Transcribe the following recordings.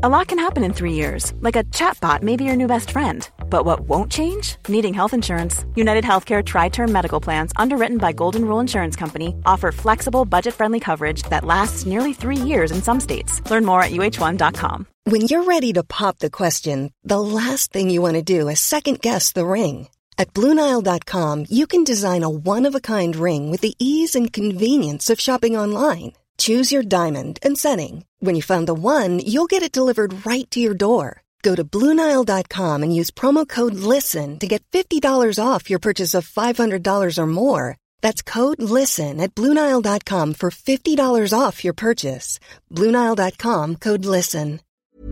A lot can happen in 3 years, like a chatbot may be your new best friend. But what won't change? Needing health insurance. United Healthcare Tri-Term Medical Plans, underwritten by Golden Rule Insurance Company, offer flexible, budget-friendly coverage that lasts nearly 3 years in some states. Learn more at uh1.com. When you're ready to pop the question, the last thing you want to do is second-guess the ring. At BlueNile.com, you can design a one-of-a-kind ring with the ease and convenience of shopping online. Choose your diamond and setting. When you find the one, you'll get it delivered right to your door. Go to BlueNile.com and use promo code LISTEN to get $50 off your purchase of $500 or more. That's code LISTEN at BlueNile.com for $50 off your purchase. BlueNile.com, code LISTEN.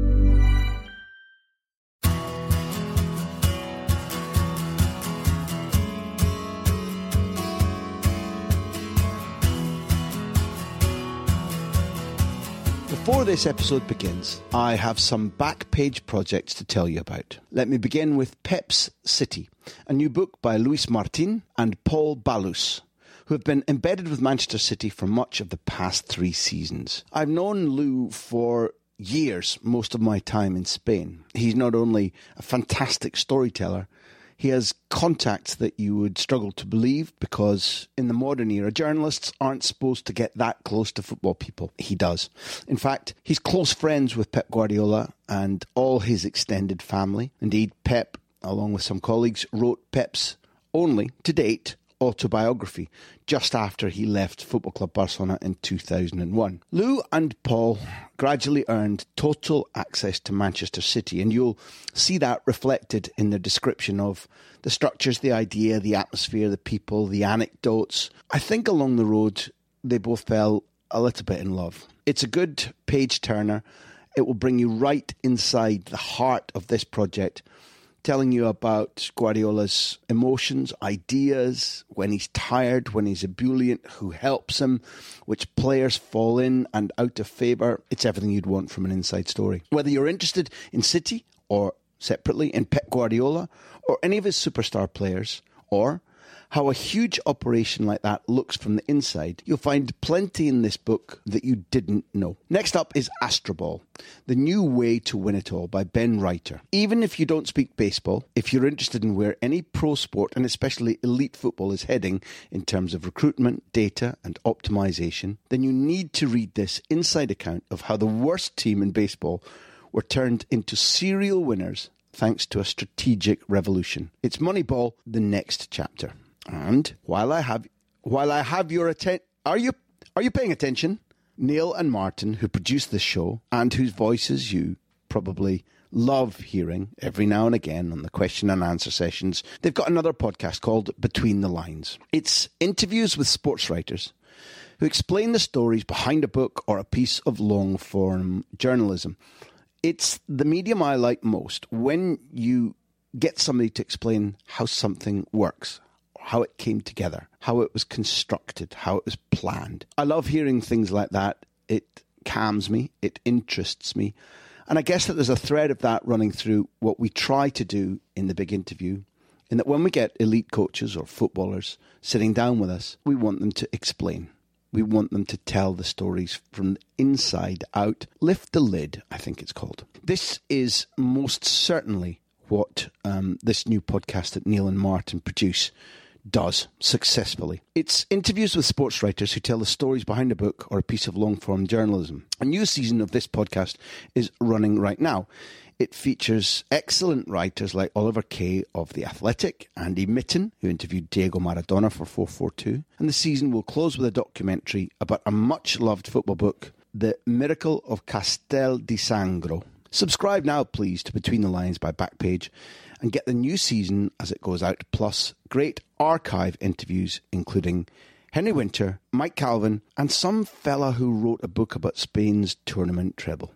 Before this episode begins, I have some back page projects to tell you about. Let me begin with Pep's City, a new book by Luis Martin and Paul Balouse, who have been embedded with Manchester City for much of the past 3 seasons. I've known Lou for years, most of my time in Spain. He's not only a fantastic storyteller, he has contacts that you would struggle to believe, because in the modern era, journalists aren't supposed to get that close to football people. He does. In fact, he's close friends with Pep Guardiola and all his extended family. Indeed, Pep, along with some colleagues, wrote Pep's only, to date, autobiography just after he left Football Club Barcelona in 2001. Lou and Paul gradually earned total access to Manchester City, and you'll see that reflected in their description of the structures, the idea, the atmosphere, the people, the anecdotes. I think along the road they both fell a little bit in love. It's a good page turner. It will bring you right inside the heart of this project, telling you about Guardiola's emotions, ideas, when he's tired, when he's ebullient, who helps him, which players fall in and out of favour. It's everything you'd want from an inside story. Whether you're interested in City or separately in Pep Guardiola or any of his superstar players, or how a huge operation like that looks from the inside, you'll find plenty in this book that you didn't know. Next up is Astroball, The New Way to Win It All by Ben Reiter. Even if you don't speak baseball, if you're interested in where any pro sport and especially elite football is heading in terms of recruitment, data and optimization, then you need to read this inside account of how the worst team in baseball were turned into serial winners thanks to a strategic revolution. It's Moneyball, the next chapter. And while I have your attention, are you paying attention? Neil and Martin, who produce this show and whose voices you probably love hearing every now and again on the question and answer sessions, they've got another podcast called Between the Lines. It's interviews with sports writers who explain the stories behind a book or a piece of long-form journalism. It's the medium I like most, when you get somebody to explain how something works, how it came together, how it was constructed, how it was planned. I love hearing things like that. It calms me, it interests me. And I guess that there's a thread of that running through what we try to do in the big interview, in that when we get elite coaches or footballers sitting down with us, we want them to explain. We want them to tell the stories from the inside out. Lift the lid, I think it's called. This is most certainly what this new podcast that Neil and Martin produce does successfully. It's interviews with sports writers who tell the stories behind a book or a piece of long-form journalism. A new season of this podcast is running right now. It features excellent writers like Oliver Kay of The Athletic, Andy Mitten, who interviewed Diego Maradona for 442, and the season will close with a documentary about a much-loved football book, The Miracle of Castel di Sangro. Subscribe now, please, to Between the Lines by Backpage, and get the new season as it goes out, plus great archive interviews including Henry Winter, Mike Calvin, and some fella who wrote a book about Spain's tournament treble.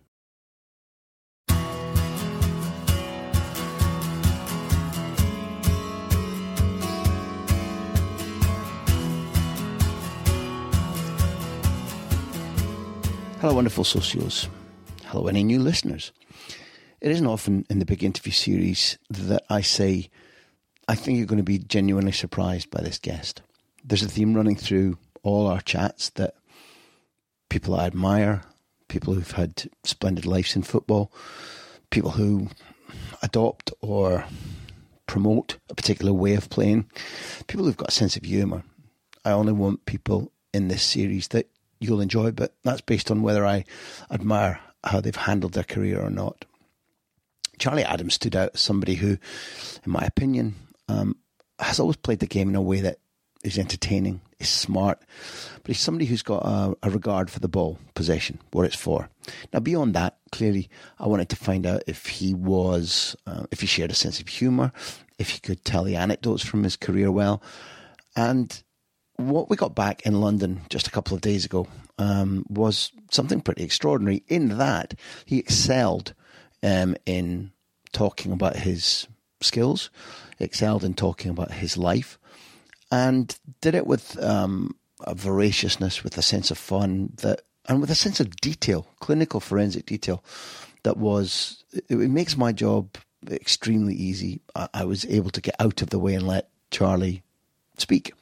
Hello, wonderful socios. Hello, any new listeners. It isn't often in the big interview series that I say, I think you're going to be genuinely surprised by this guest. There's a theme running through all our chats that people I admire, people who've had splendid lives in football, people who adopt or promote a particular way of playing, people who've got a sense of humour. I only want people in this series that you'll enjoy, but that's based on whether I admire how they've handled their career or not. Charlie Adams stood out as somebody who, in my opinion, has always played the game in a way that is entertaining, is smart, but he's somebody who's got a regard for the ball, possession, what it's for. Now, beyond that, clearly, I wanted to find out if he shared a sense of humour, if he could tell the anecdotes from his career well. And what we got back in London just a couple of days ago was something pretty extraordinary, in that he excelled in talking about his skills, excelled in talking about his life, and did it with a voraciousness, with a sense of fun, and with a sense of detail, clinical forensic detail, it makes my job extremely easy. I was able to get out of the way and let Charlie speak.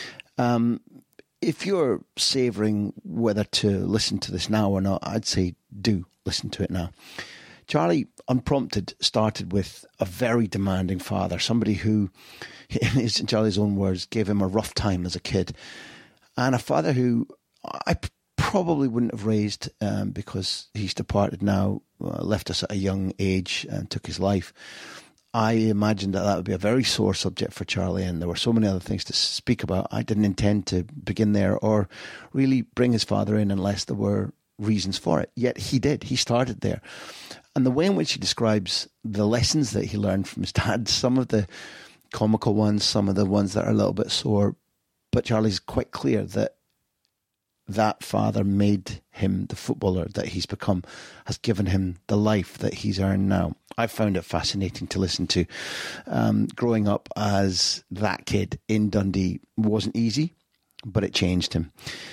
If you're savouring whether to listen to this now or not, I'd say do listen to it now. Charlie, unprompted, started with a very demanding father, somebody who, in Charlie's own words, gave him a rough time as a kid, and a father who I probably wouldn't have raised because he's departed now, left us at a young age and took his life. I imagined that would be a very sore subject for Charlie, and there were so many other things to speak about. I didn't intend to begin there or really bring his father in unless there were reasons for it. Yet he did. He started there. And the way in which he describes the lessons that he learned from his dad, some of the comical ones, some of the ones that are a little bit sore, but Charlie's quite clear that father made him the footballer that he's become, has given him the life that he's earned now. I found it fascinating to listen to. Growing up as that kid in Dundee wasn't easy, but it changed him.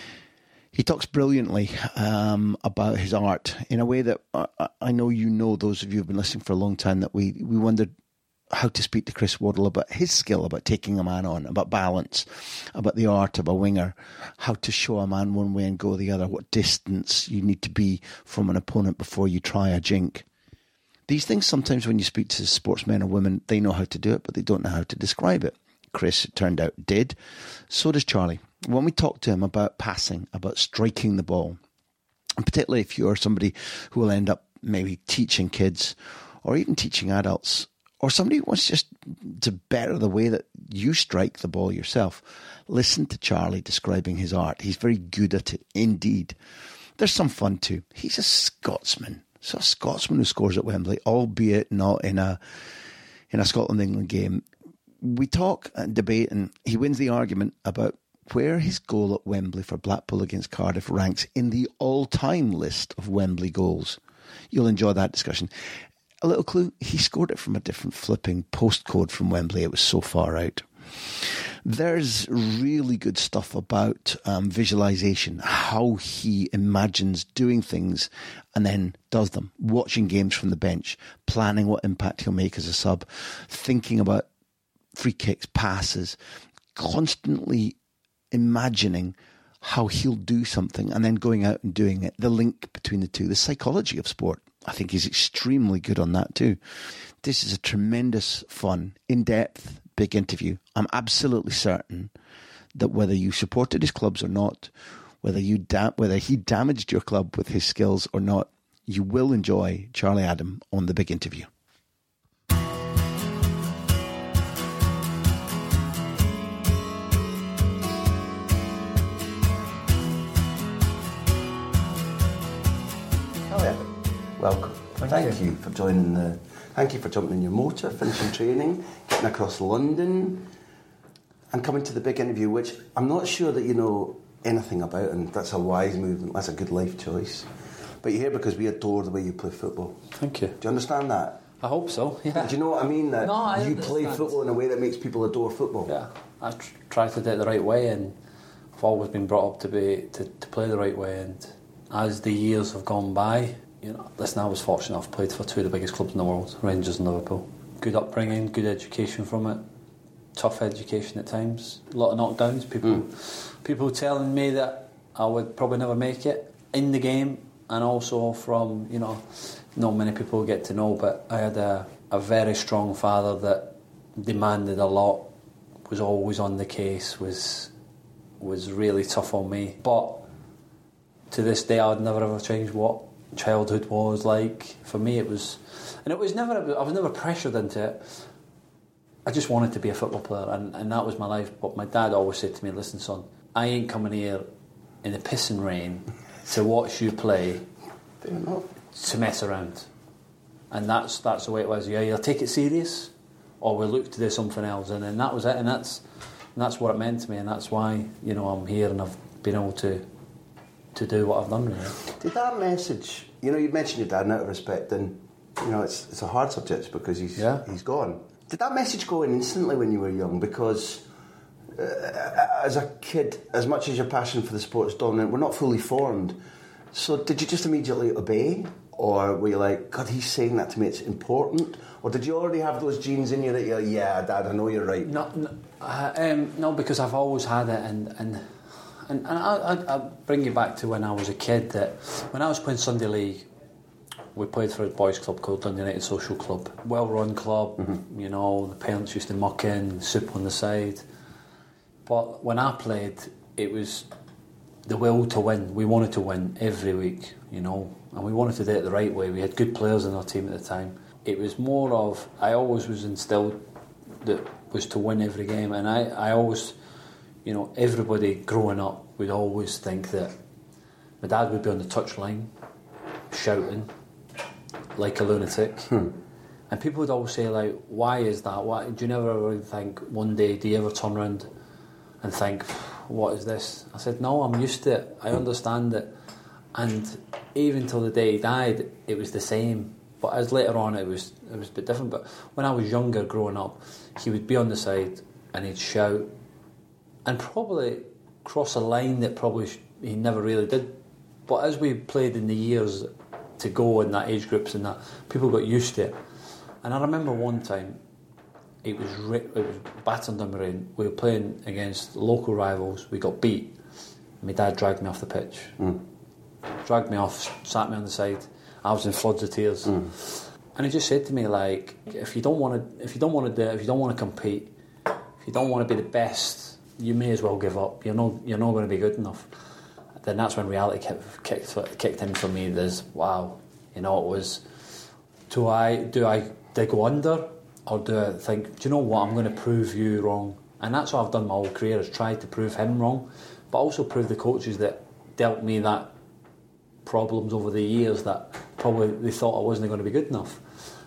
He talks brilliantly about his art in a way that I know those of you who've been listening for a long time, that we wondered how to speak to Chris Waddle about his skill, about taking a man on, about balance, about the art of a winger, how to show a man one way and go the other, what distance you need to be from an opponent before you try a jink. These things, sometimes when you speak to sportsmen or women, they know how to do it, but they don't know how to describe it. Chris, it turned out, did. So does Charlie. When we talk to him about passing, about striking the ball, and particularly if you're somebody who will end up maybe teaching kids or even teaching adults, or somebody who wants just to better the way that you strike the ball yourself, listen to Charlie describing his art. He's very good at it indeed. There's some fun too. He's a Scotsman. So a Scotsman who scores at Wembley, albeit not in a Scotland-England game. We talk and debate, and he wins the argument about where his goal at Wembley for Blackpool against Cardiff ranks in the all-time list of Wembley goals. You'll enjoy that discussion. A little clue, he scored it from a different flipping postcode from Wembley. It was so far out. There's really good stuff about visualisation, how he imagines doing things and then does them, watching games from the bench, planning what impact he'll make as a sub, thinking about free kicks, passes, constantly imagining how he'll do something and then going out and doing it, the link between the two, the psychology of sport. I think he's extremely good on that too. This is a tremendous fun, in-depth, big interview. I'm absolutely certain that whether you supported his clubs or not, whether he damaged your club with his skills or not, you will enjoy Charlie Adam on The Big Interview. Welcome. Thank you for joining Thank you for jumping in your motor, finishing training, getting across London, and coming to the big interview, which I'm not sure that you know anything about, and that's a wise move. That's a good life choice. But you're here because we adore the way you play football. Thank you. Do you understand that? I hope so. Yeah. Do you know what I mean? That I you play football in a way that makes people adore football. Yeah, I try to do it the right way, and I've always been brought up to play the right way. And as the years have gone by, listen, I was fortunate. I've played for two of the biggest clubs in the world, Rangers and Liverpool. Good upbringing, good education from it. Tough education at times. A lot of knockdowns. People telling me that I would probably never make it. In the game, and also from, not many people get to know, but I had a very strong father that demanded a lot, was always on the case, was really tough on me. But to this day, I'd never ever change what childhood was like. For me, it was never, I was never pressured into it. I just wanted to be a football player, and that was my life. But my dad always said to me, listen, son, I ain't coming here in the pissing rain to watch you play, to mess around. And that's the way it was. You either take it serious or we look to do something else. And then that was it, and that's what it meant to me, and that's why, I'm here and I've been able to do what I've done, really. Did that message, you've mentioned your dad, and out of respect, and it's a hard subject because he's gone. Did that message go in instantly when you were young? Because as a kid, as much as your passion for the sport is dominant, we're not fully formed. So did you just immediately obey? Or were you like, God, he's saying that to me, it's important? Or did you already have those genes in you that you're like, yeah, Dad, I know you're right? No, because I've always had it, and I'll bring you back to when I was a kid, that when I was playing Sunday League, we played for a boys' club called Dundee United Social Club. Well-run club, the parents used to muck in, soup on the side. But when I played, it was the will to win. We wanted to win every week, and we wanted to do it the right way. We had good players in our team at the time. It was more of, I always was instilled that was to win every game, and I always, everybody growing up would always think that my dad would be on the touchline shouting like a lunatic, and people would always say, like, why is that? Why do you never ever think one day, do you ever turn around and think, what is this? I said, no, I'm used to it, I understand it. And even till the day he died, it was the same. But as later on, it was a bit different. But when I was younger, growing up, he would be on the side and he'd shout and probably cross a line that probably he never really did. But as we played in the years to go in that age groups and that, people got used to it. And I remember one time, it was battering down the rain. We were playing against local rivals. We got beat. My dad dragged me off the pitch. Dragged me off, sat me on the side. I was in floods of tears, and he just said to me, like, if you don't want to compete, if you don't want to be the best, you may as well give up. You're not going to be good enough. Then that's when reality kicked in for me. There's, wow, it was, do I go under, or do I think, do you know what, I'm going to prove you wrong? And that's what I've done my whole career, is tried to prove him wrong, but also prove the coaches that dealt me that problems over the years that probably they thought I wasn't going to be good enough.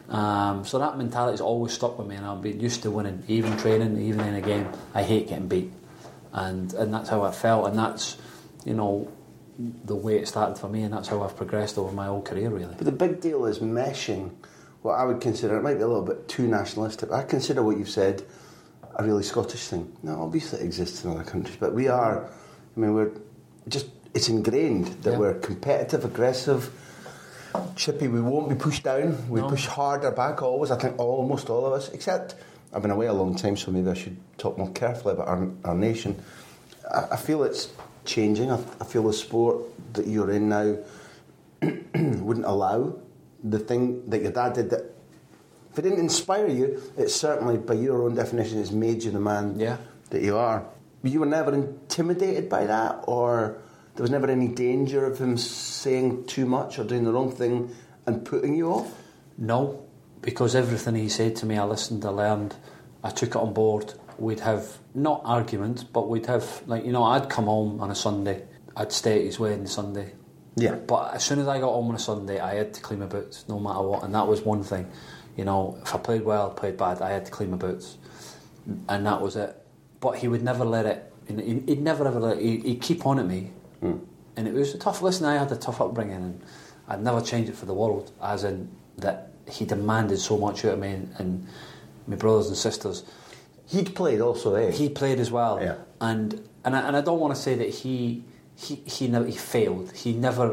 So that mentality's always stuck with me, and I've been used to winning, even training, even in a game. I hate getting beat, and that's how I felt, and that's the way it started for me, and that's how I've progressed over my whole career, really. But the big deal is meshing what I would consider, it might be a little bit too nationalistic, I consider what you've said a really Scottish thing. Now, obviously it exists in other countries, but we're just, it's ingrained that we're competitive, aggressive, chippy. We won't be pushed down. We push harder back always. I think almost all of us, except I've been away a long time, so maybe I should talk more carefully about our nation. I feel it's changing. I feel the sport that you're in now wouldn't allow the thing that your dad did. That if it didn't inspire you, it certainly, by your own definition, has made you the man that you are. You were never intimidated by that, or there was never any danger of him saying too much or doing the wrong thing and putting you off? No, because everything he said to me, I listened, I learned, I took it on board. We'd have, not arguments, but we'd have, I'd come home on a Sunday, I'd stay at his wedding Sunday. Yeah. But as soon as I got home on a Sunday, I had to clean my boots, no matter what, and that was one thing. If I played well, played bad, I had to clean my boots. And that was it. But he would never let it, he'd never ever let it, he'd keep on at me. And it was a tough, I had a tough upbringing, and I'd never change it for the world, as in that he demanded so much out of me and my brothers and sisters. He'd played also, eh? He played as well. Yeah. And I don't want to say that he failed. He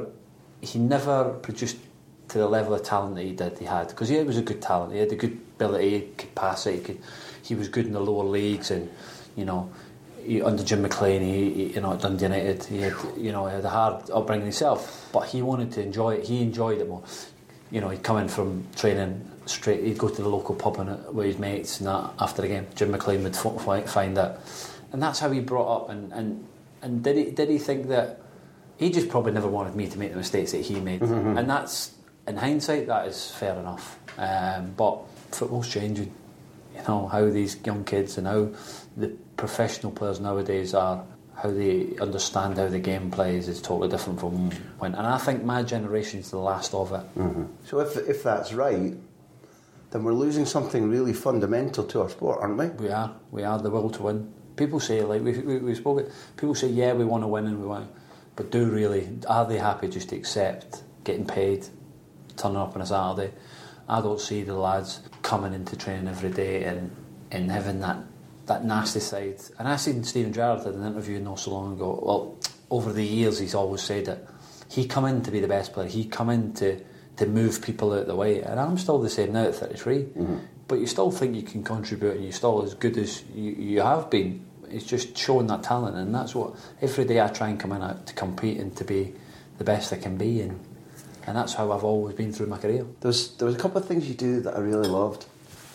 never produced to the level of talent that he had, because he was a good talent. He had a good ability, he could pass it, he was good in the lower leagues, and under Jim McLean, he at Dundee United, he had a hard upbringing himself, but he wanted to enjoy it. He enjoyed it more. He'd come in from training straight. He'd go to the local pub with his mates, and that after the game, Jim McLean would find it, and that's how he brought up. And did he think that he just probably never wanted me to make the mistakes that he made, and that's, in hindsight, that is fair enough. But football's changing. How these young kids and how the professional players nowadays are, how they understand how the game plays is totally different from when. And I think my generation's the last of it. So if that's right, then we're losing something really fundamental to our sport, aren't we? We are the will to win. People say, like we spoke it, people say, yeah, we want to win and we want, but are they happy just to accept getting paid, turning up on a Saturday? I don't see the lads coming into training every day and having that nasty side. And I seen Steven Gerrard did an interview not so long ago. Well, over the years he's always said it. He come in to be the best player. He come in to move people out of the way. And I'm still the same now at 33. But you still think you can contribute and you're still as good as you have been. It's just showing that talent, and that's what every day I try and come in to compete and to be the best I can be, and that's how I've always been through my career. There was a couple of things you do that I really loved.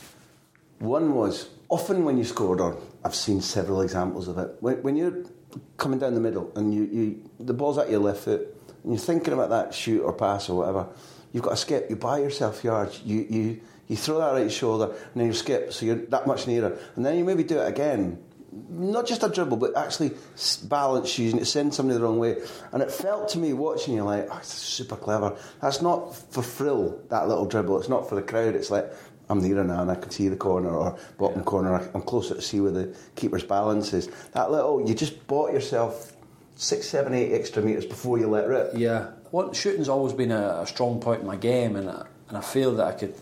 One was, often when you scored, or I've seen several examples of it, when you're coming down the middle and the ball's at your left foot and you're thinking about that shoot or pass or whatever, you've got to skip, you buy yourself yards, you throw that right shoulder and then you skip, so you're that much nearer, and then you maybe do it again. Not just a dribble, but actually balance using it, send somebody the wrong way. And it felt to me, watching you, like, it's super clever. That's not for frill, that little dribble. It's not for the crowd. It's like, I'm nearer now and I can see the corner or bottom corner. I'm closer to see where the keeper's balance is. That little, you just bought yourself 6, 7, 8 extra metres before you let rip. Yeah. Shooting's always been a strong point in my game, and I feel that I could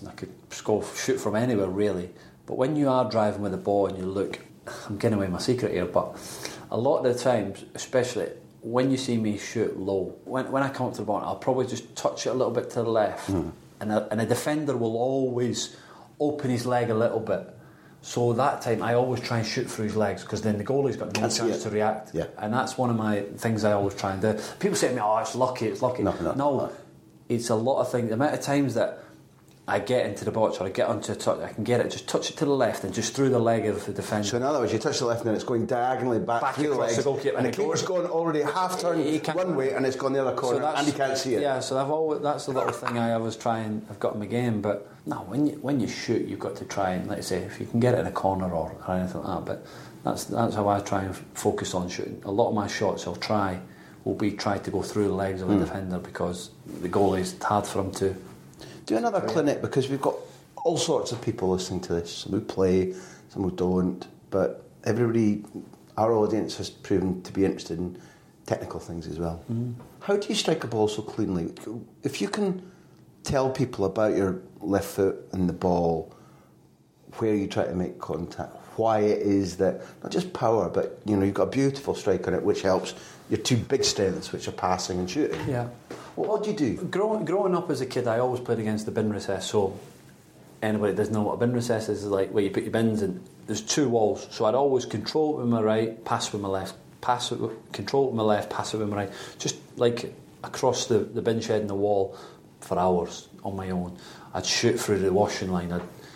shoot from anywhere, really. But when you are driving with the ball and you look, I'm getting away with my secret here, but a lot of the times, especially when you see me shoot low, when I come up to the ball, I'll probably just touch it a little bit to the left, and a defender will always open his leg a little bit. So that time I always try and shoot through his legs, because then the goalie's got no chance to react. Yeah. And that's one of my things I always try and do. People say to me, oh, it's lucky. No, it's a lot of things. The amount of times that I get into the box or I get onto a touch, I can get it, just touch it to the left and just through the leg of the defender. So in other words, you touch the left and then it's going diagonally back through the legs, and the keeper's gone already half-turn one way and it's gone the other corner, and you can't see it. Yeah, so that's the little thing I always try and I've got in my game. But no, when you shoot, you've got to try and, let's say, if you can get it in a corner or anything like that. But that's how I try and focus on shooting. A lot of my shots will be try to go through the legs of a defender, because the goalie's hard for him to. Do another clinic, because we've got all sorts of people listening to this. Some who play, some who don't, but everybody, our audience has proven to be interested in technical things as well. How do you strike a ball so cleanly? If you can tell people about your left foot and the ball, where you try to make contact, why it is that, not just power, but you've got a beautiful strike on it, which helps your two big strengths, which are passing and shooting. Yeah. What do you do? Growing up as a kid, I always played against the bin recess. So anybody that doesn't know what a bin recess is like where you put your bins and there's two walls. So I'd always control it with my right, pass with my left, control it with my left, pass it with my right. Just like across the bin shed and the wall for hours on my own. I'd shoot through the washing line.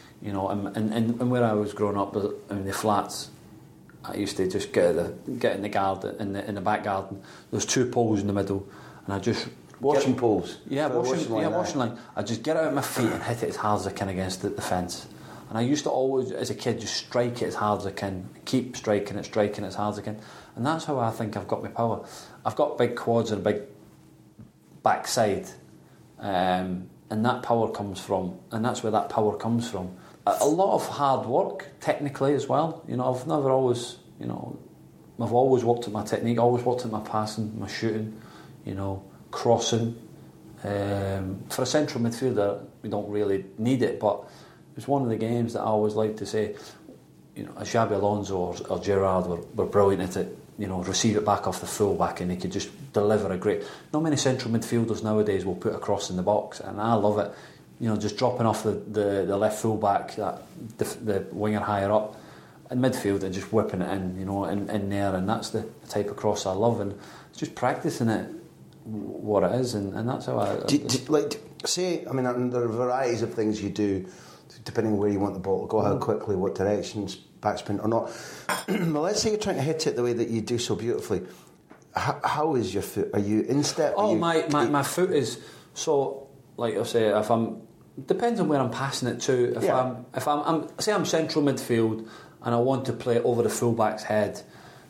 And where I was growing up, in the flats, I used to just get in the garden, in the back garden. There's two poles in the middle, and I just washing poles. Yeah, washing line. I just get it out of my feet and hit it as hard as I can against the fence. And I used to always, as a kid, just strike it as hard as I can, keep striking it as hard as I can, and that's how I think I've got my power. I've got big quads and a big backside, and that power comes from, and that's where that power comes from. A lot of hard work, technically as well. I've always worked at my technique, always worked at my passing, my shooting, crossing. For a central midfielder, we don't really need it, but it's one of the games that I always like to say, Xabi Alonso or Gerrard were brilliant at it, receive it back off the full-back and they could just deliver a great. Not many central midfielders nowadays will put a cross in the box, and I love it. Just dropping off the left full-back, the winger higher up, in midfield and just whipping it in, in there, and that's the type of cross I love, and it's just practicing it, what it is, and that's how I... there are varieties of things you do, depending on where you want the ball to go, how quickly, what directions, backspin or not. Well, let's say you're trying to hit it the way that you do so beautifully. How is your foot? Are you in step? My foot is, so, like I say, if I'm... Depends on where I'm passing it to. If I'm central midfield and I want to play it over the fullback's head,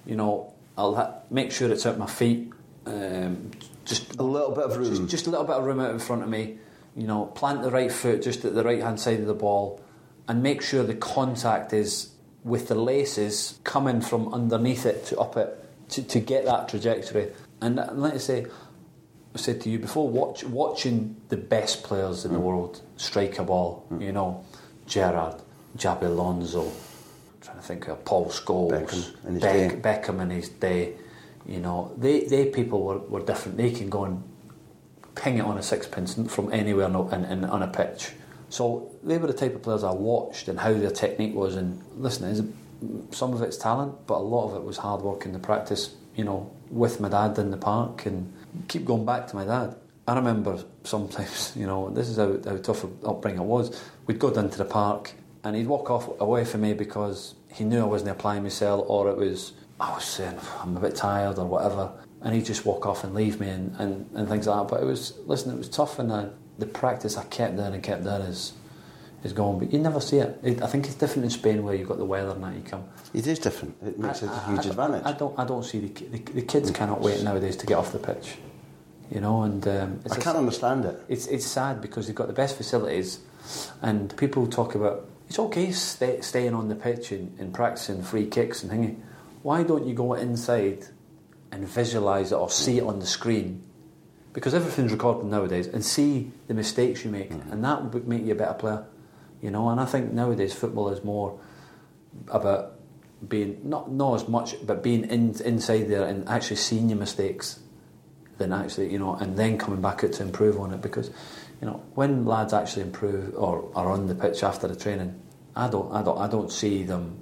I'll make sure it's at my feet. Just a little bit of room. Just a little bit of room out in front of me. Plant the right foot just at the right hand side of the ball, and make sure the contact is with the laces coming from underneath it to up it to get that trajectory. And like I say, I said to you before, watching the best players in the world strike a ball, Gerrard, Xabi Alonso, I'm trying to think of Paul Scholes, Beckham in his day, they people were different. They can go and ping it on a sixpence from anywhere on a pitch. So they were the type of players I watched and how their technique was. And listen, some of it's talent, but a lot of it was hard work in the practice, with my dad in the park, and keep going back to my dad. I remember sometimes, this is how tough an upbringing it was. We'd go down to the park and he'd walk away from me because he knew I wasn't applying myself, or I was saying I'm a bit tired or whatever, and he'd just walk off and leave me and things like that. But it was tough, and the practice I kept doing is going, but you never see it. I think it's different in Spain where you've got the weather and that you come. It is different. It makes a huge advantage. I don't see the kids cannot wait nowadays to get off the pitch, and I can't understand it. It's sad because they've got the best facilities, and people talk about it's okay staying on the pitch and practicing free kicks and thingy. Why don't you go inside and visualise it or see it on the screen? Because everything's recorded nowadays, and see the mistakes you make, and that would make you a better player. And I think nowadays football is more about being not as much, but being inside there and actually seeing your mistakes than actually and then coming back out to improve on it. Because when lads actually improve or are on the pitch after the training, I don't see them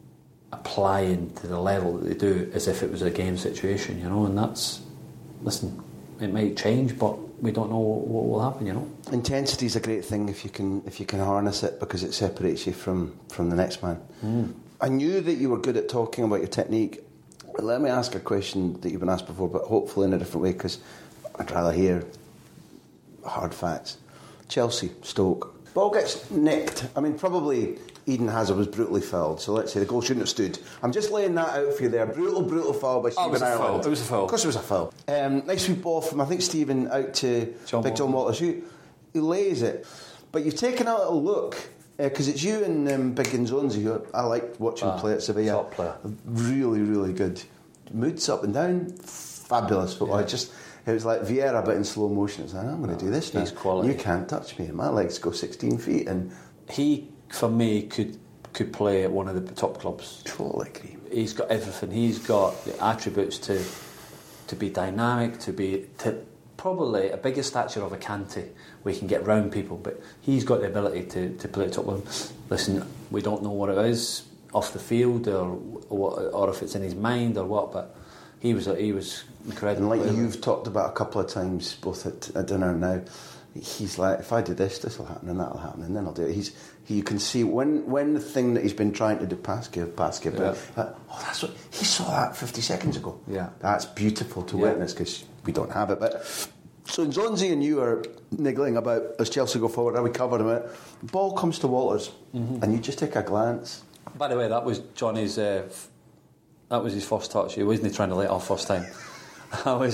applying to the level that they do as if it was a game situation. And that's, listen, it might change, but we don't know what will happen. Intensity is a great thing if you can harness it, because it separates you from the next man. I knew that you were good at talking about your technique. Let me ask a question that you've been asked before, but hopefully in a different way, because I'd rather hear hard facts. Chelsea, Stoke. Ball gets nicked. I mean, probably Eden Hazard was brutally fouled, so let's say the goal shouldn't have stood. I'm just laying that out for you there. Brutal foul by Stephen Ireland. It was a foul. Of course it was a foul. Nice sweep ball from, I think, Stephen out to Big John Walters, who lays it. But you've taken a little look, because it's you and Big Nzonzi, who I liked watching play at Sevilla. Top player. Really, really good. Moods up and down. Fabulous football. Yeah. It was like Vieira, but in slow motion. It's like, I'm going to do this now. He's quality. You can't touch me. My legs go 16 feet. And he, for me, could play at one of the top clubs. Totally agree. He's got everything. He's got the attributes to be dynamic, to probably a bigger stature of a Kante, where he can get round people, but he's got the ability to play at top level. Listen, we don't know what it is off the field or if it's in his mind or what, but he was incredible. And like you've talked about a couple of times, both at dinner now, he's like, if I do this will happen and that'll happen and then I'll do it. You can see when the thing that he's been trying to do, pass give, yeah. That's what he saw that 50 seconds ago. Yeah, that's beautiful to witness, because we don't have it. But so Nzonzi and you are niggling about as Chelsea go forward. Are we covering it? The ball comes to Walters, and you just take a glance. By the way, that was Johnny's. That was his first touch. He wasn't trying to let it off first time. That was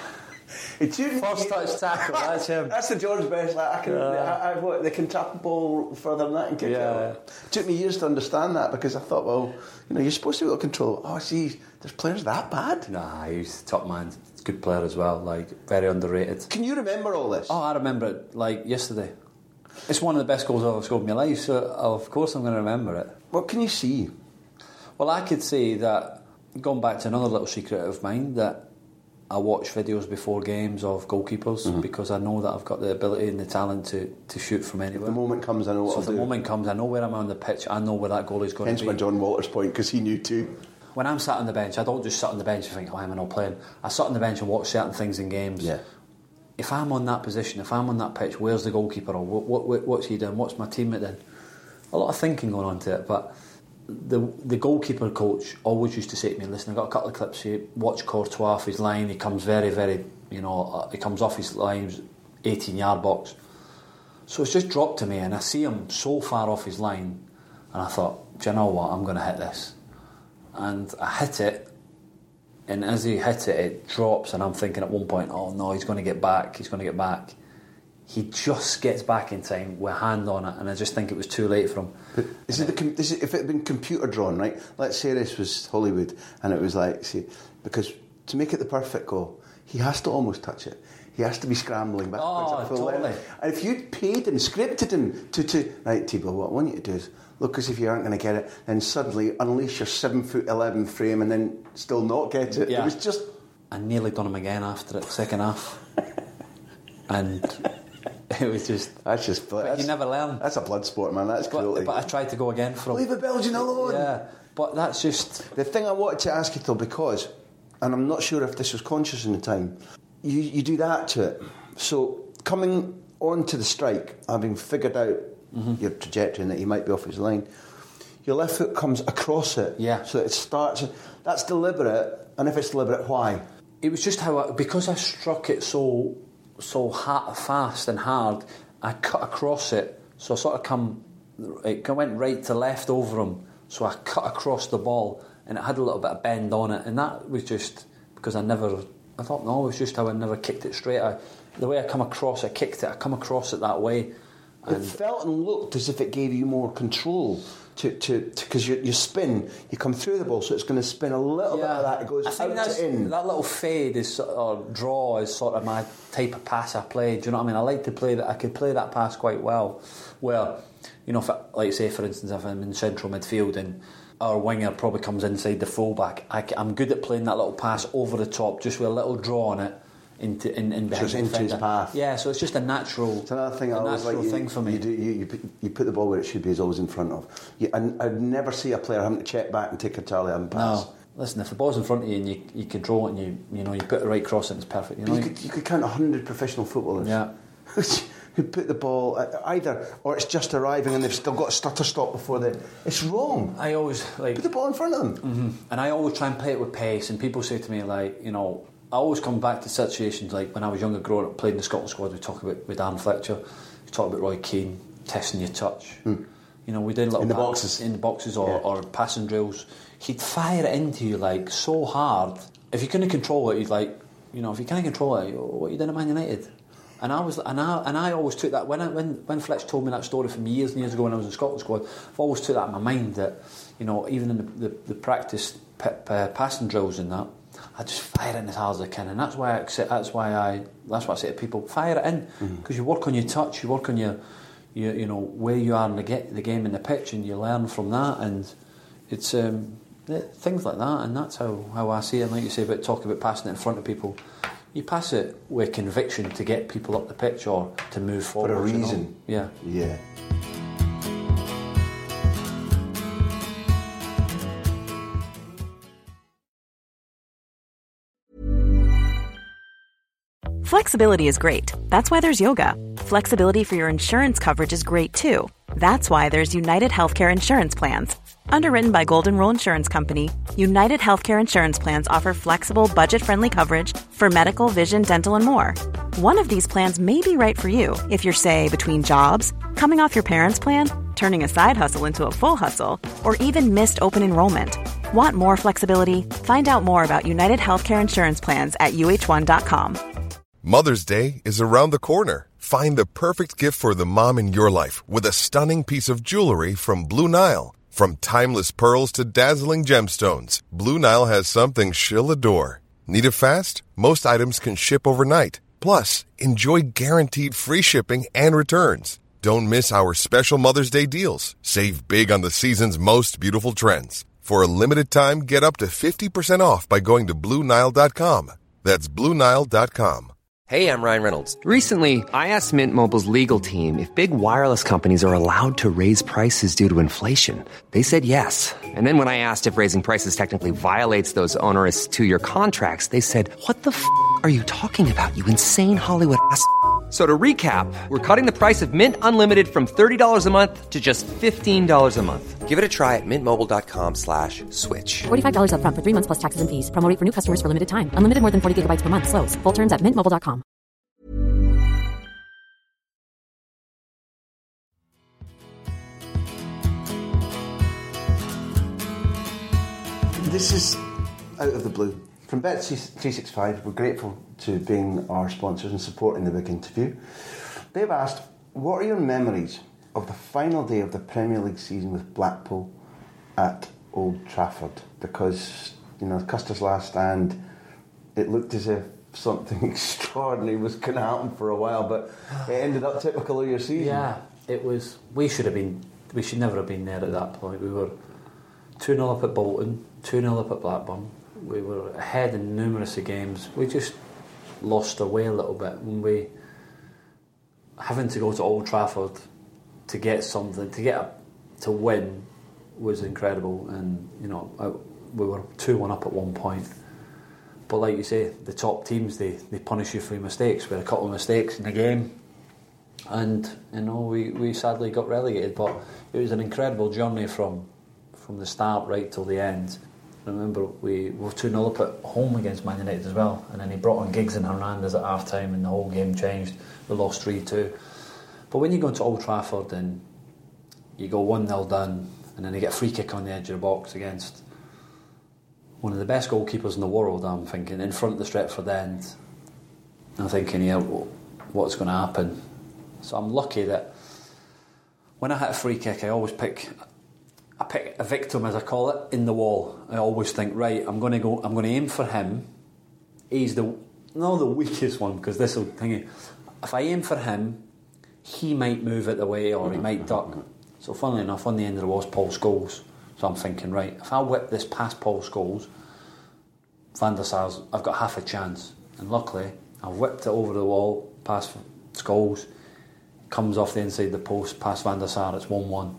first touch tackle. That's him. That's the George Best. Like, they can trap the ball further than that and kick it out. It took me years to understand that, because I thought, well, you're supposed to be able to control. Oh, see, there's players that bad. Nah, he's a top man. He's a good player as well. Like, very underrated. Can you remember all this? Oh, I remember it like yesterday. It's one of the best goals I've ever scored in my life, so of course I'm going to remember it. What can you see? Well, I could see that, going back to another little secret of mine, that I watch videos before games of goalkeepers because I know that I've got the ability and the talent to shoot from anywhere. The moment comes, I know what so I'll if the do. moment comes, I know where I'm on the pitch. I know where that goalie's going Hence to be. my John Walters point, because he knew too. When I'm sat on the bench, I don't just sit on the bench and think, why am I not playing? I sit on the bench and watch certain things in games. Yeah. If I'm on that position, if I'm on that pitch, where's the goalkeeper? Or what's he doing? What's my teammate doing? A lot of thinking going on to it, but the goalkeeper coach always used to say to me, listen, I've got a couple of clips here, watch Courtois off his line, he comes very, very, he comes off his line, 18-yard box. So it's just dropped to me, and I see him so far off his line, and I thought, do you know what, I'm going to hit this. And I hit it, and as he hit it, it drops, and I'm thinking at one point, oh no, he's going to get back. He just gets back in time with a hand on it, and I just think it was too late for him. But if it had been computer drawn, right? Let's say this was Hollywood, and it was like, see, because to make it the perfect goal, he has to almost touch it. He has to be scrambling backwards at full totally. length. And if you'd paid him, scripted him to right, Thibaut, what I want you to do is look as if you aren't going to get it, then suddenly unleash your 7'11" frame, and then still not get it. Yeah. It was just. I nearly done him again after it, second half, and it was just. That's just. But you never learn. That's a blood sport, man. That's cruelty. But I tried to go again for him. Leave a Belgian alone. Yeah, but that's just. The thing I wanted to ask you though, because, and I'm not sure if this was conscious in the time, you do that to it. So coming on to the strike, having figured out your trajectory and that he might be off his line, your left foot comes across it. Yeah. So it starts. That's deliberate, and if it's deliberate, why? It was just because I struck it so fast and hard, I cut across it. So I sort of it went right to left over him. So I cut across the ball, and it had a little bit of bend on it, and that was just because I thought, no, it was just how I never kicked it straight. The way I come across, I kicked it. I come across it that way. It felt and looked as if it gave you more control because you spin, you come through the ball, so it's going to spin a little bit of that. It goes out to in. That little fade or draw is sort of my type of pass I play. Do you know what I mean? I like to play that. I could play that pass quite well. Well, like say for instance, if I'm in central midfield and our winger probably comes inside the fullback, I'm good at playing that little pass over the top, just with a little draw on it. In behind so it's into his path. Yeah, so it's just a natural. It's another thing. I always like thing for me. You put the ball where it should be. Is always in front of. I'd never see a player having to check back and take a Charlie Adam pass. No, listen. If the ball's in front of you and you control it and you put the right cross in, it's perfect. You could count 100 professional footballers. Yeah. Who put the ball either, or it's just arriving and they've still got a stutter stop before the. It's wrong. I always put the ball in front of them. Mm-hmm. And I always try and play it with pace. And people say to me I always come back to situations like when I was younger, growing up, played in the Scotland squad. We talk about with Dan Fletcher. We talk about Roy Keane testing your touch. We did little in the boxes or passing drills. He'd fire it into you so hard. If you couldn't control it, if you can't control it, what you done at Man United? And I always took that when Fletch told me that story from years and years ago when I was in the Scotland squad. I've always took that in my mind that even in the practice passing drills and that. I just fire it in as hard as I can, and that's why I say to people, fire it in, because you work on your touch, you work on your where you are in the game in the pitch, and you learn from that, and it's things like that, and that's how I see it. And like you say about talking about passing it in front of people, you pass it with conviction to get people up the pitch or to move forward for a reason. Yeah. Flexibility is great. That's why there's yoga. Flexibility for your insurance coverage is great too. That's why there's United Healthcare Insurance Plans. Underwritten by Golden Rule Insurance Company, United Healthcare Insurance Plans offer flexible, budget-friendly coverage for medical, vision, dental, and more. One of these plans may be right for you if you're, say, between jobs, coming off your parents' plan, turning a side hustle into a full hustle, or even missed open enrollment. Want more flexibility? Find out more about United Healthcare Insurance Plans at uh1.com. Mother's Day is around the corner. Find the perfect gift for the mom in your life with a stunning piece of jewelry from Blue Nile. From timeless pearls to dazzling gemstones, Blue Nile has something she'll adore. Need it fast? Most items can ship overnight. Plus, enjoy guaranteed free shipping and returns. Don't miss our special Mother's Day deals. Save big on the season's most beautiful trends. For a limited time, get up to 50% off by going to BlueNile.com. That's BlueNile.com. Hey, I'm Ryan Reynolds. Recently, I asked Mint Mobile's legal team if big wireless companies are allowed to raise prices due to inflation. They said yes. And then when I asked if raising prices technically violates those onerous two-year contracts, they said, "What the f*** are you talking about, you insane Hollywood ass?" So to recap, we're cutting the price of Mint Unlimited from $30 a month to just $15 a month. Give it a try at mintmobile.com/switch. $45 up front for 3 months plus taxes and fees. Promo rate for new customers for limited time. Unlimited more than 40 gigabytes per month. Slows full terms at mintmobile.com. This is out of the blue. From Bet365, we're grateful to being our sponsors and supporting the big interview. They've asked, what are your memories of the final day of the Premier League season with Blackpool at Old Trafford? Because, Custer's last stand, it looked as if something extraordinary was going to happen for a while, but it ended up typical of your season. Yeah, it was. We should never have been there at that point. We were 2-0 up at Bolton, 2-0 up at Blackburn. We were ahead in numerous games. We just lost our way a little bit when we having to go to Old Trafford to get something, to win was incredible. And we were 2-1 up at one point. But like you say, the top teams they punish you for your mistakes. We had a couple of mistakes in the game, and we sadly got relegated. But it was an incredible journey from the start right till the end. I remember we were 2-0 up at home against Man United as well, and then he brought on Giggs and Hernandez at half time and the whole game changed. We lost 3-2. But when you go to Old Trafford and you go 1-0 down and then you get a free kick on the edge of the box against one of the best goalkeepers in the world, I'm thinking, in front of the Stretford end, I'm thinking, what's going to happen? So I'm lucky that when I hit a free kick, I pick a victim, as I call it, in the wall. I always think, right, I'm going to aim for him. He's not the weakest one, because this will thing. If I aim for him, he might move it away or he might duck. So funnily enough, on the end of the wall was Paul Scholes. So I'm thinking, right, if I whip this past Paul Scholes, Van der Sar's, I've got half a chance. And luckily, I whipped it over the wall past Scholes, comes off the inside of the post, past Van der Sar, it's 1-1.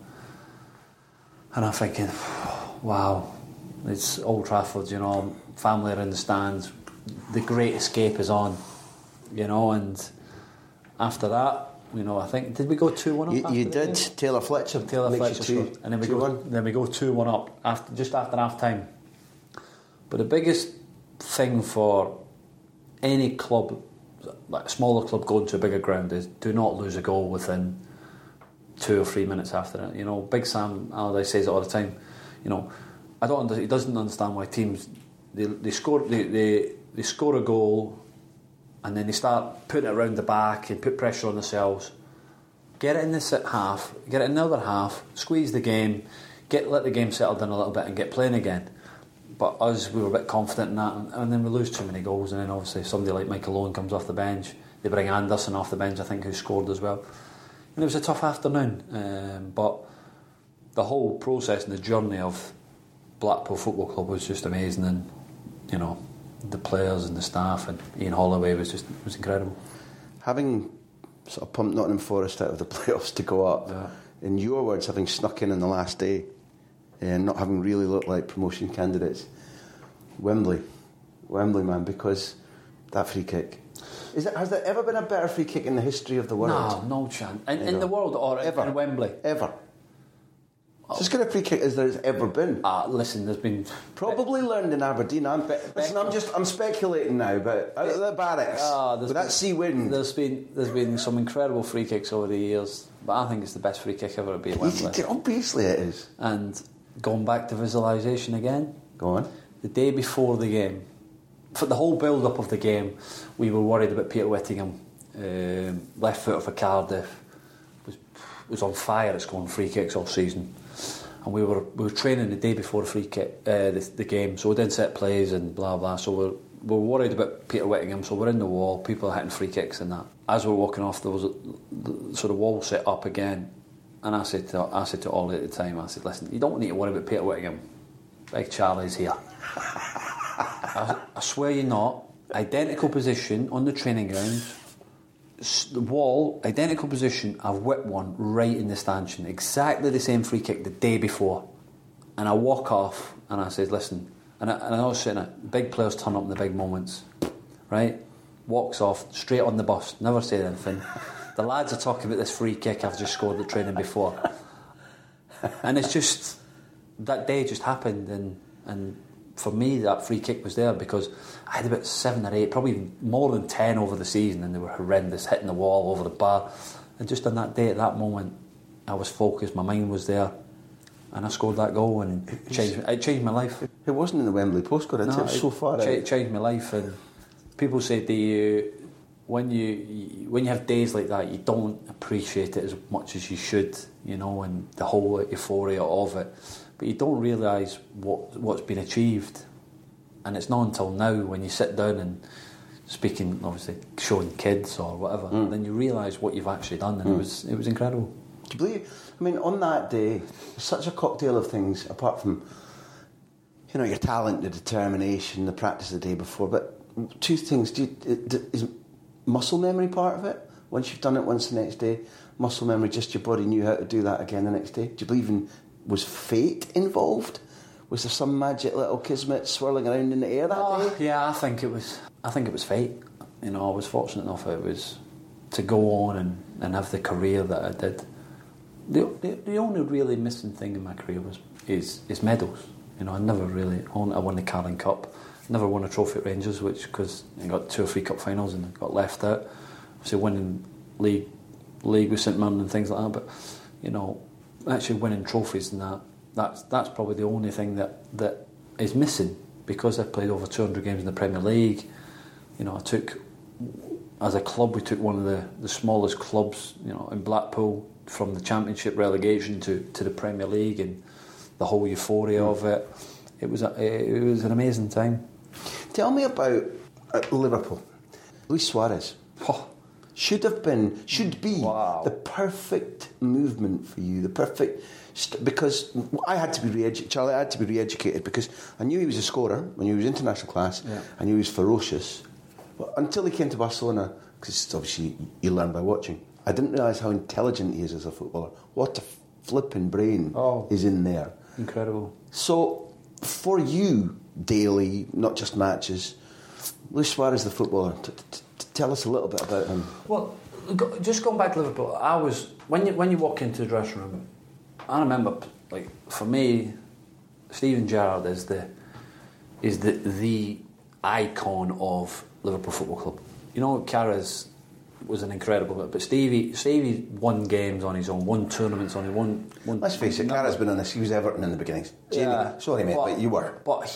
And I'm thinking, wow, it's Old Trafford, family are in the stands, the great escape is on, and after that, I think, did we go 2-1 up? You did. Taylor Fletcher scored. And then we go 2-1 up just after half time. But the biggest thing for any club, like a smaller club going to a bigger ground, is do not lose a goal within 2 or 3 minutes after it. Big Sam Allardyce says it all the time. He doesn't understand why teams they score a goal and then they start putting it around the back and put pressure on themselves. Get it in this half, get it in the other half, squeeze the game, let the game settle down a little bit and get playing again. But us, we were a bit confident in that, and then we lose too many goals, and then obviously somebody like Michael Owen comes off the bench. They bring Anderson off the bench, I think, who scored as well. And it was a tough afternoon, but the whole process and the journey of Blackpool Football Club was just amazing, and the players and the staff and Ian Holloway was incredible. Having sort of pumped Nottingham Forest out of the playoffs to go up, in your words, having snuck in on the last day and not having really looked like promotion candidates, Wembley man, because that free kick. Has there ever been a better free kick in the history of the world? No chance. In the world or ever in Wembley? Ever. It's as good a free kick as there's ever been. Listen, there's been probably learned in Aberdeen. I'm speculating now, but out of the barracks with that sea wind. There's been some incredible free kicks over the years, but I think it's the best free kick ever to be at Wembley. Obviously, it is. And going back to visualisation again. Go on. The day before the game, for the whole build-up of the game, we were worried about Peter Whittingham, left footer for Cardiff, was on fire at scoring free kicks all season. And we were training the day before the free kick, the game, so we didn't set plays and blah blah. So we're worried about Peter Whittingham, so we're in the wall, people are hitting free kicks and that. As we're walking off, there was the sort of wall set up again, and I said to Ollie at the time, I said, listen, you don't need to worry about Peter Whittingham. Big Charlie's here. I swear you're not. identical position on the training ground. The wall, identical position. I've whipped one right in the stanchion, exactly the same free kick the day before. And I walk off and I said, listen, and I was sitting at big players turn up in the big moments, right? Walks off, straight on the bus, never said anything. The lads are talking about this free kick I've just scored at training before. And it's just, that day just happened, and for me that free kick was there because I had about 7 or 8, probably even more than 10 over the season, and they were horrendous, hitting the wall, over the bar. And just on that day, at that moment, I was focused, my mind was there, and I scored that goal, and it changed my life. It wasn't in the Wembley postcode, it was so far out. It changed my life, and people say to you, when you have days like that, you don't appreciate it as much as you should, you know, and the whole euphoria of it. But you don't realise what's been achieved. And it's not until now when you sit down and speaking, obviously, showing kids or whatever, then you realise what you've actually done, and it was incredible. Do you believe? I mean, on that day, there's such a cocktail of things, apart from, you know, your talent, the determination, the practice the day before. But two things: is muscle memory part of it? Once you've done it once the next day, muscle memory, just your body knew how to do that again the next day. Do you believe was fate involved? Was there some magic little kismet swirling around in the air that day? Yeah, I think it was fate. You know, I was fortunate enough it was to go on and have the career that I did. The only really missing thing in my career is medals. You know, I never really I won the Carling Cup, never won a trophy at Rangers, which I got 2 or 3 cup finals and got left out. Obviously winning league with St Mirren and things like that, but you know, actually winning trophies and that's probably the only thing that is missing, because I played over 200 games in the Premier League. You know, as a club, we took one of the smallest clubs, you know, in Blackpool, from the Championship relegation to the Premier League, and the whole euphoria of it. It was an amazing time. Tell me about Liverpool. Luis Suarez should be wow. The perfect movement for you. The perfect because I had to be Charlie. I had to be re-educated because I knew he was a scorer when he was international class. Yeah. I knew he was ferocious, but until he came to Barcelona, because obviously you learn by watching. I didn't realise how intelligent he is as a footballer. What a flipping brain is in there. Incredible. So, for you, daily, not just matches, Luis Suarez, the footballer, tell us a little bit about him. Well, just going back to Liverpool, I was when you walk into the dressing room, I remember, like, for me, Steven Gerrard is the icon of Liverpool Football Club. You know, Carras was an incredible, but Stevie won games on his own, won tournaments on his own. Let's face it, Carra's been on this. He was Everton in the beginnings. Jamie, sorry mate, but you were. But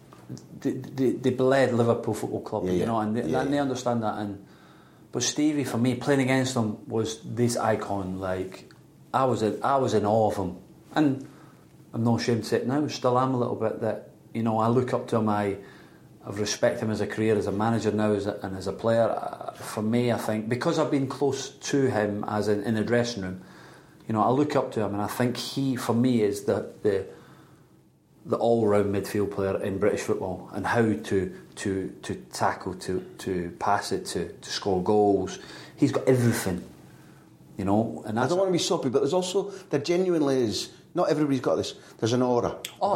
they bled Liverpool Football Club, you know, and they understand that. But Stevie, for me, playing against him was this icon. Like, I was in awe of him, and I'm not ashamed to say it now. Still am a little bit. That, you know, I look up to him. I've respected him as a career, as a manager now, and as a player. For me, I think, because I've been close to him in the dressing room, you know, I look up to him, and I think he, for me, is the all-round midfield player in British football, and how to tackle, to pass it, to score goals. He's got everything, you know. And I don't want to be soppy, but there genuinely is. Not everybody's got this. There's an aura.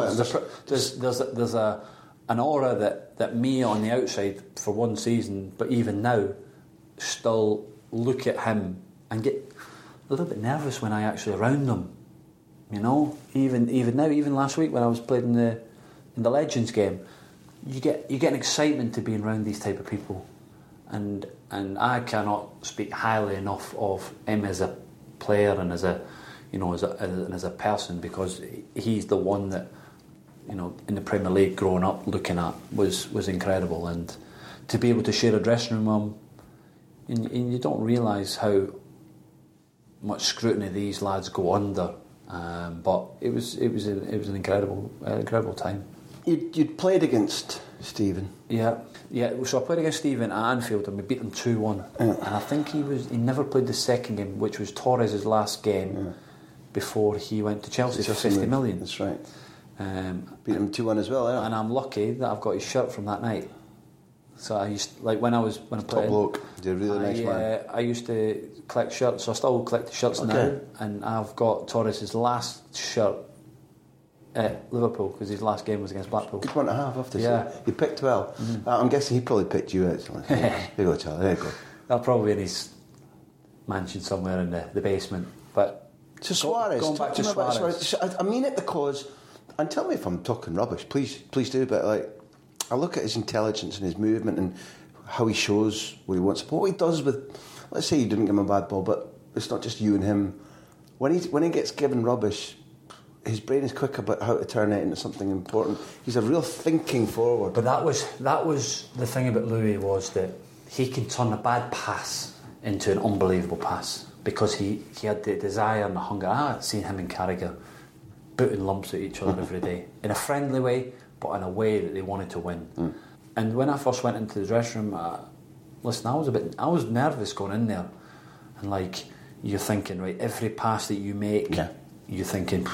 There's an aura that me on the outside for one season, but even now, still look at him and get a little bit nervous when I actually around him. You know, even now, even last week when I was playing in the Legends game, you get an excitement to being around these type of people, and I cannot speak highly enough of him as a player and as a person, because he's the one that, you know, in the Premier League growing up looking at was incredible, and to be able to share a dressing room with him, and you don't realise how much scrutiny these lads go under, but it was an incredible time. You'd played against Steven. Yeah. So I played against Steven at Anfield and we beat them 2-1. And I think he never played the second game, which was Torres' last game before he went to Chelsea for 50 million. That's right. Beat him 2-1 as well, yeah. And I'm lucky that I've got his shirt from that night. So I used when I played. Top bloke. You're a really nice man. I used to collect shirts, so I still collect the shirts now. And I've got Torres's last shirt at Liverpool because his last game was against Blackpool. Good one to have, I have to say. You picked well. I'm guessing he probably picked you out. There you go, Charlie. There you go. They're probably in his mansion somewhere in the basement. But so Suarez, going back to Suarez. I mean it because, and tell me if I'm talking rubbish, please do. But I look at his intelligence and his movement and how he shows what he wants. But what he does with, let's say you didn't give him a bad ball, but it's not just you and him. When he gets given rubbish, his brain is quick about how to turn it into something important. He's a real thinking forward. But that was the thing about Louis, was that he can turn a bad pass into an unbelievable pass because he had the desire and the hunger. I'd seen him and Carragher booting lumps at each other every day in a friendly way, but in a way that they wanted to win. And when I first went into the dressing room, listen, I was nervous going in there, and you're thinking, right, every pass that you make, you're thinking.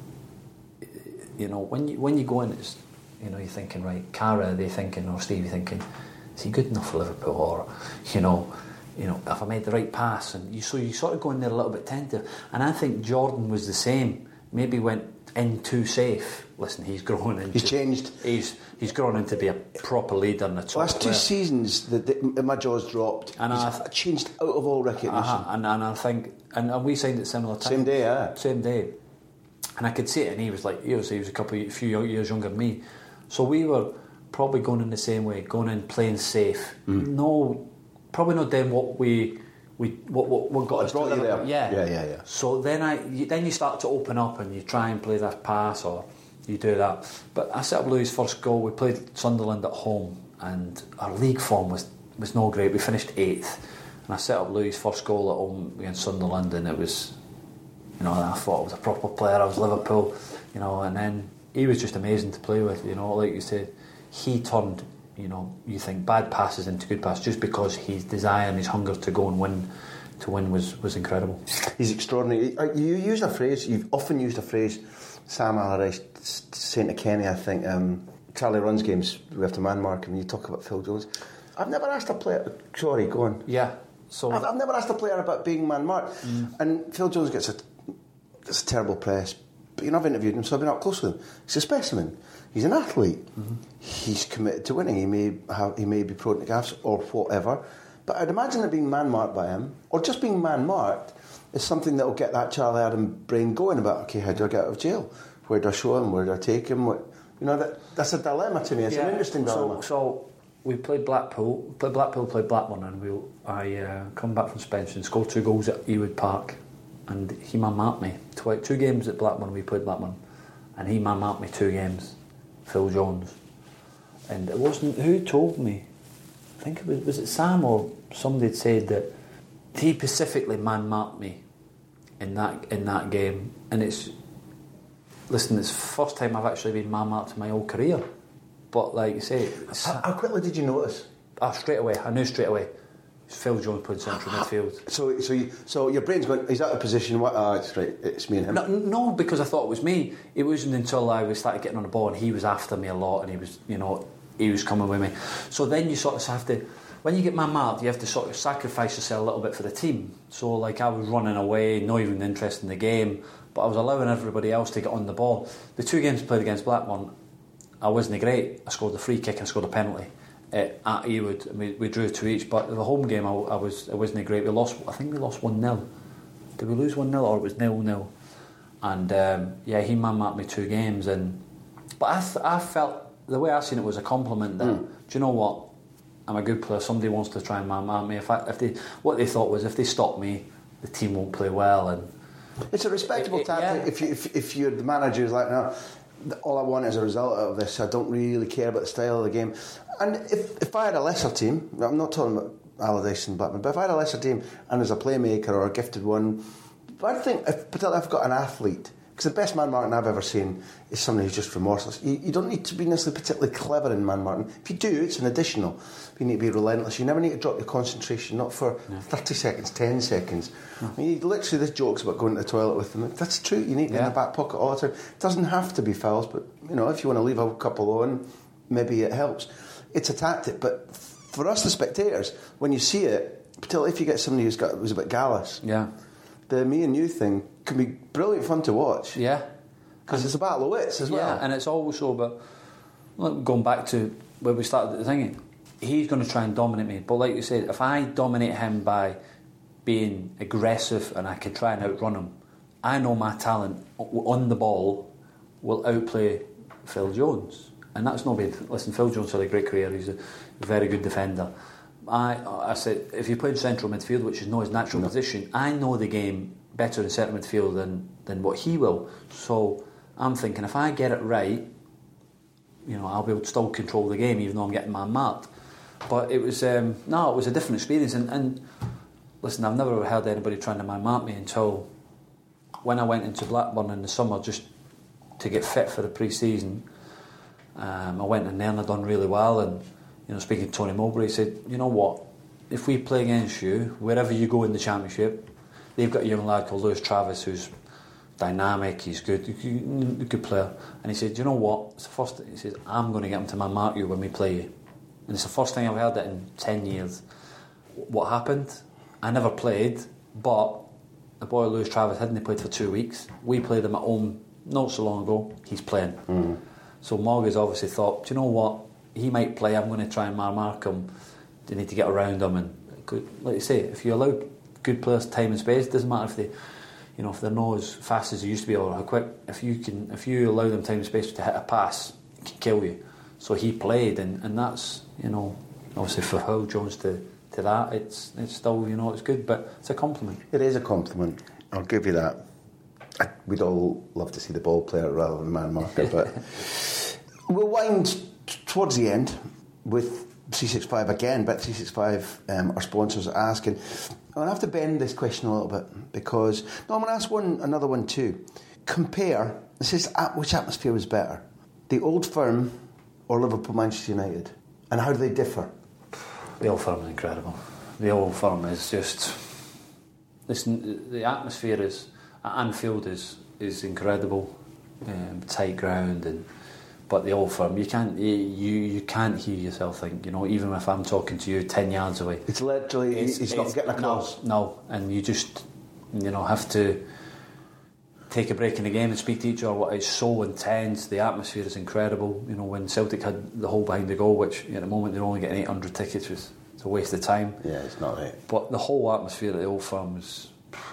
When you go in, it's, you're thinking, right, Cara, they're thinking, or Stevie thinking, is he good enough for Liverpool? Or, if I made the right pass, and you sort of go in there a little bit tentative. And I think Jordan was the same. Maybe went in too safe. Listen, he's grown into. He's changed. He's grown into be a proper leader in the top. Last 2 seasons, my jaw's dropped. And he's changed out of all recognition. And I think, and we signed at similar time. Same day, yeah. Same day. And I could see it, and he was a few years younger than me. So we were probably going in the same way, going in playing safe. No, probably not doing what got us brought you there. Yeah. So then you start to open up and you try and play that pass, or you do that. But I set up Louis' first goal. We played Sunderland at home, and our league form was no great. We finished 8th, and I set up Louis' first goal at home against Sunderland, and it was. I thought I was a proper player. I was Liverpool, and then he was just amazing to play with. Like you said, he turned, you think bad passes into good passes just because his desire and his hunger to go and win was incredible. He's extraordinary. You've often used a phrase, Sam Allardyce saying to Kenny, I think, Charlie runs games, we have to man mark him, and you talk about Phil Jones. I've never asked a player, sorry, go on. Yeah. So I've never asked a player about being man marked. And Phil Jones gets a terrible press, but I've interviewed him, so I've been up close with him. He's a specimen. He's an athlete. He's committed to winning. He may be prone to gaffes or whatever, but I'd imagine that being man marked by him, or just being man marked, is something that will get that Charlie Adam brain going about, okay, how do I get out of jail? Where do I show him? Where do I take him? That's a dilemma to me. It's an interesting dilemma. So we played Blackpool. Played Blackburn, and I come back from suspension, scored 2 goals at Ewood Park. And he man-marked me. 2 games at Blackburn, we played Blackburn, and he man-marked me 2 games, Phil Jones. And it wasn't, who told me? I think it was it Sam or somebody had said that he specifically man-marked me in that game. And it's the first time I've actually been man-marked in my whole career. But like you say... How quickly did you notice? Straight away. I knew straight away. Phil Jones played central midfield. So your brain's going, he's out of position. It's right. It's me and him. No, because I thought it was me. It wasn't until I started getting on the ball and he was after me a lot, and he was coming with me. So then you sort of have to, when you get man-marked, you have to sort of sacrifice yourself a little bit for the team. So I was running away, not even interested in the game, but I was allowing everybody else to get on the ball. The 2 games played against Blackburn, I wasn't great. I scored a free kick and scored a penalty. At Ewood, we drew 2 each, but the home game I wasn't great. I think we lost 1-0. Did we lose 1-0 or it was 0-0? And he man-marked me 2 games, but I felt the way I seen it was a compliment. That do you know what? I'm a good player. Somebody wants to try and man-mark me. What they thought was if they stop me, the team won't play well. And it's a respectable tactic. Yeah. If you're the manager, who's like, no, all I want is a result out of this. I don't really care about the style of the game. And if I had a lesser team, I'm not talking about Allardyce and Blackburn, but if I had a lesser team and there's a playmaker or a gifted one, I think, particularly if I've got an athlete, because the best man marking I've ever seen is somebody who's just remorseless. You don't need to be necessarily particularly clever in man marking. If you do, it's an additional. You need to be relentless. You never need to drop your concentration, not for 30 seconds, 10 seconds. I mean, literally, this joke's about going to the toilet with them. That's true. You need to be in the back pocket all the time. It doesn't have to be fouls, but if you want to leave a couple on, maybe it helps. It's a tactic, but for us, the spectators, when you see it, particularly if you get somebody who's a bit gallus, the me and you thing can be brilliant fun to watch. Yeah. Because it's a battle of wits as well. Yeah, and it's also about, going back to where we started the thing, he's going to try and dominate me. But like you said, if I dominate him by being aggressive and I can try and outrun him, I know my talent on the ball will outplay Phil Jones. And that's not bad. Listen, Phil Jones had a great career. He's a very good defender. I said, if you played central midfield, which is not his natural position, I know the game better in central midfield than what he will. So I'm thinking, if I get it right, I'll be able to still control the game, even though I'm getting man-marked. But it was it was a different experience. And listen, I've never heard anybody trying to man-mark me until when I went into Blackburn in the summer just to get fit for the pre-season. I went in there and I'd done really well, and speaking to Tony Mowbray, he said, you know what, if we play against you wherever you go in the Championship, they've got a young lad called Lewis Travis who's dynamic, he's good, a good player, and he said, you know what, it's the first, he says, I'm going to get him to man-mark you when we play you. And it's the first time I've heard it in 10 years. What happened? I never played, but the boy Lewis Travis hadn't played for 2 weeks. We played him at home not so long ago. He's playing. So Morgan's obviously thought, do you know what, he might play, I'm going to try and mark him. They need to get around him. And like you say, if you allow good players time and space, it doesn't matter if they, if they're not as fast as they used to be or how quick. If you allow them time and space to hit a pass, it can kill you. So he played, and that's obviously for Phil Jones to that, it's still it's good, but it's a compliment. It is a compliment. I'll give you that. We'd all love to see the ball player rather than man marker, but we'll wind towards the end with 365 again. But 365, our sponsors are asking. I'm going to have to bend this question a little bit because I'm going to ask another one too. Compare. This is which atmosphere was better, the Old Firm or Liverpool Manchester United, and how do they differ? The Old Firm is incredible. The Old Firm is just. Listen, the atmosphere is. Anfield is incredible, tight ground, but the Old Firm, you can't hear yourself think. Even if I'm talking to you 10 yards away, it's literally it's not getting across. No, and you just have to take a break in the game and speak to each other. It's so intense. The atmosphere is incredible. When Celtic had the hole behind the goal, which at the moment they're only getting 800 tickets, it's a waste of time. Yeah, it's not right. But the whole atmosphere at the Old Firm was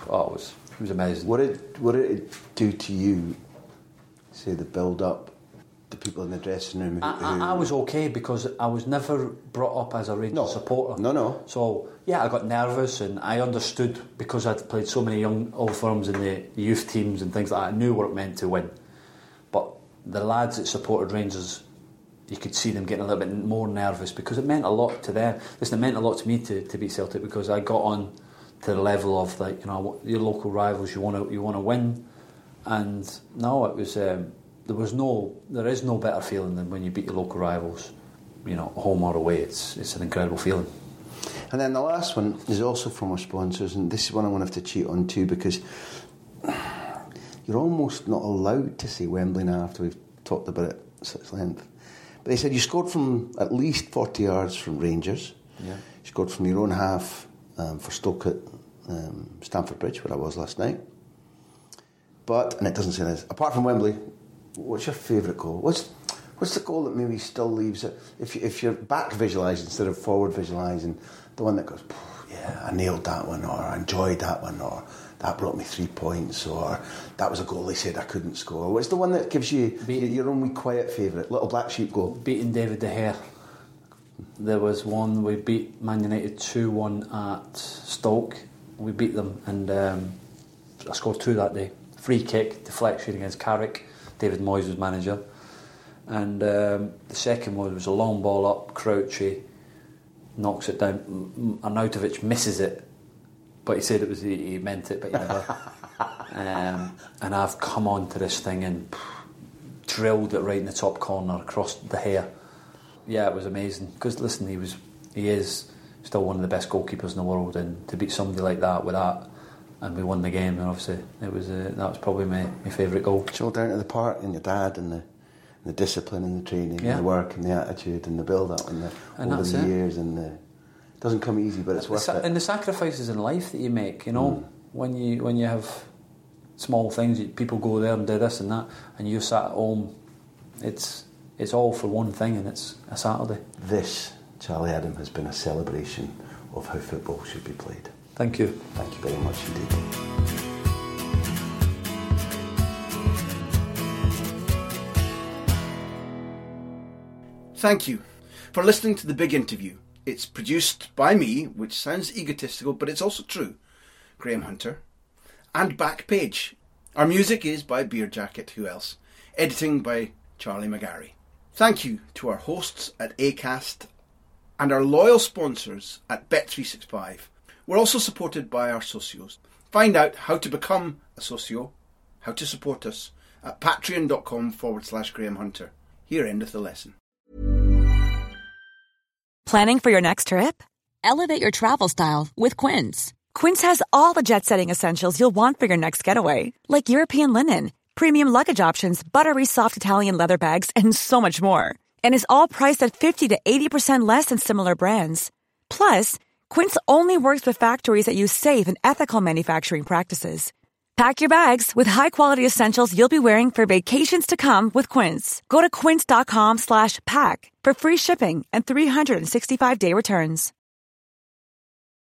It was amazing. What did it do to you, say, the build-up, the people in the dressing room? I was okay because I was never brought up as a Rangers supporter. No. So, I got nervous, and I understood because I'd played so many young Old Firms in the youth teams and things like that. I knew what it meant to win. But the lads that supported Rangers, you could see them getting a little bit more nervous because it meant a lot to them. Listen, it meant a lot to me to beat Celtic because I got on to the level of your local rivals, you want to win, and no, it was there is no better feeling than when you beat your local rivals, home or away. It's an incredible feeling. And then the last one is also from our sponsors, and this is one I'm going to have to cheat on too because you're almost not allowed to say Wembley now after we've talked about it at such length. But they said you scored from at least 40 yards from Rangers. Yeah. You scored from your own half. For Stoke at Stamford Bridge, where I was last night. And it doesn't say this. Apart from Wembley, what's your favourite goal? What's the goal that maybe still leaves it? If you're back visualising instead of forward visualising, the one that goes, yeah, I nailed that one, or I enjoyed that one, or that brought me 3 points, or that was a goal they said I couldn't score. What's the one that gives you your own wee quiet favourite, little black sheep goal? Beating David De Gea. There was one, we beat Man United 2-1 at Stoke. We beat them, and I scored 2 that day. Free kick, deflection against Carrick. David Moyes was manager. And the second one was a long ball up, Crouchy knocks it down. Arnautovic misses it, but he said he meant it, but he never. And I've come on to this thing and drilled it right in the top corner across the hair. Yeah, it was amazing because listen, he is still one of the best goalkeepers in the world, and to beat somebody like that with that, and we won the game, and obviously it was that was probably my favourite goal. It's all down to the part and your dad and the discipline and the training and the work and the attitude and the build-up and over the years. And it doesn't come easy, but it's worth it. And the sacrifices in life that you make, you know, when you have small things, people go there and do this and that, and you sat at home, it's all for one thing, and it's a Saturday. This, Charlie Adam, has been a celebration of how football should be played. Thank you. Thank you very much indeed. Thank you for listening to The Big Interview. It's produced by me, which sounds egotistical, but it's also true, Graham Hunter, and Backpage. Our music is by Beer Jacket, who else? Editing by Charlie McGarry. Thank you to our hosts at Acast and our loyal sponsors at Bet365. We're also supported by our socios. Find out how to become a socio, how to support us, at patreon.com/Graham Hunter. Here endeth the lesson. Planning for your next trip? Elevate your travel style with Quince. Quince has all the jet-setting essentials you'll want for your next getaway, like European linen, premium luggage options, buttery soft Italian leather bags, and so much more. And is all priced at 50 to 80% less than similar brands. Plus, Quince only works with factories that use safe and ethical manufacturing practices. Pack your bags with high-quality essentials you'll be wearing for vacations to come with Quince. Go to quince.com/pack for free shipping and 365-day returns.